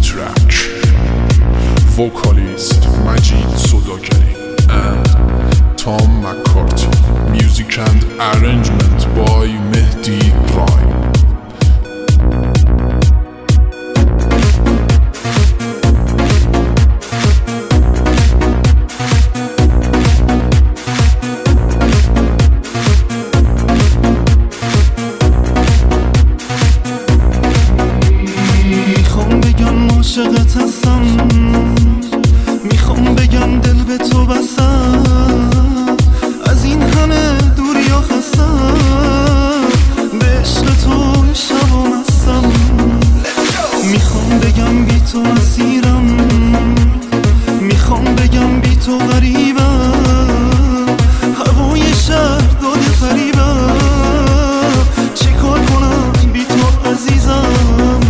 track. Vocalist Majid Sodakari and Tom McCarthy. Music and arrangement by Mehdi Rai. عاشقت هستم، میخوام بگم دل به تو بستم، از این همه دوریا خستم، به عشق تو شب و مستم. میخوام بگم بی تو اسیرم، میخوام بگم بی تو غریبم، هوای شهر داده فریبم، چه کار کنم بی تو عزیزم.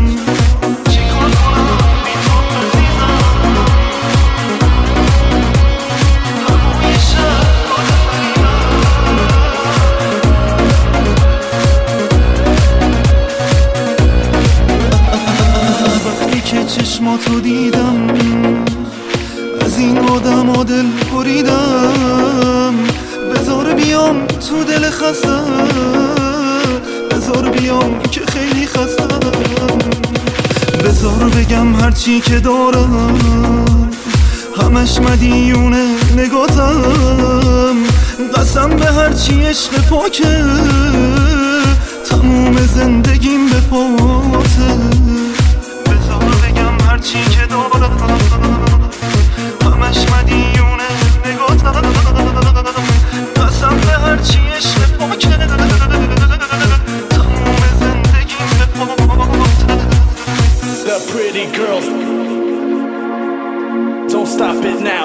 چشماتو دیدم، از این آدم دل بریدم، بذار بیام تو دل خستم، بذار بیام که خیلی خستم، بذار بگم هرچی که دارم، همش مدیونه نگاتم، قسم به هرچی عشق پاکه، تموم زندگیم به پاته، هرچی که دارم، همش مدیونه نگاتم، قسم به هرچی عشق پاکه، تموم زندگیم به پاته. The pretty girls, don't stop it now.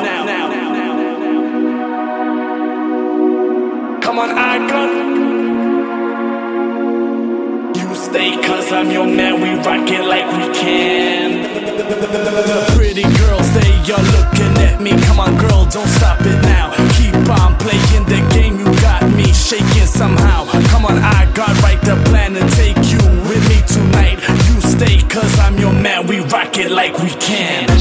Come on, icon. You stay cause I'm your man, we rock it like we can. The pretty girls, they are looking at me. Come on girl, don't stop it now. Keep on playing the game, you got me shaking somehow. Come on, I got right the plan to take you with me tonight. You stay cause I'm your man, we rock it like we can.